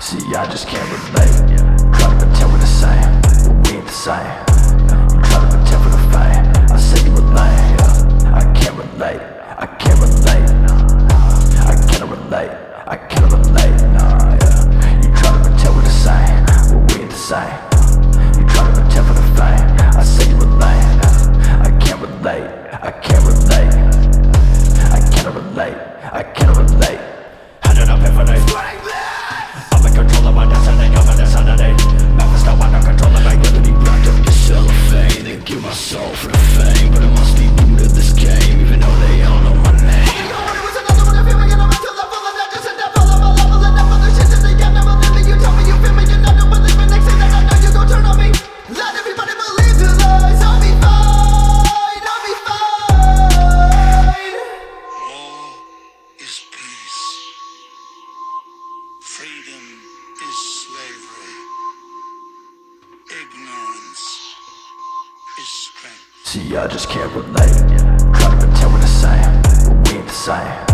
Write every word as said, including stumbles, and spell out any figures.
See, I just can't relate. Try to pretend we're the same, but we ain't the same. You try to pretend for the fame, I say you a lame, yeah. I can't relate, I can't relate. I can't relate, I can't relate, nah, yeah. You try to pretend we're the same, but we ain't the same. You try to pretend for the fame, I say you a lame, yeah. I can't relate, I can't relate. I can't relate, I can't relate. Had an epiphany. I'm in control of my destiny, I'm an insanity. Memphis now under control of my liberty. Wrapped up the cellophane, they give my soul for the fame. But it must be new to this game, even though they all know my name. Freedom is slavery. Ignorance is strength. See, I just can't relate. Try to pretend we're the same, but we ain't the same.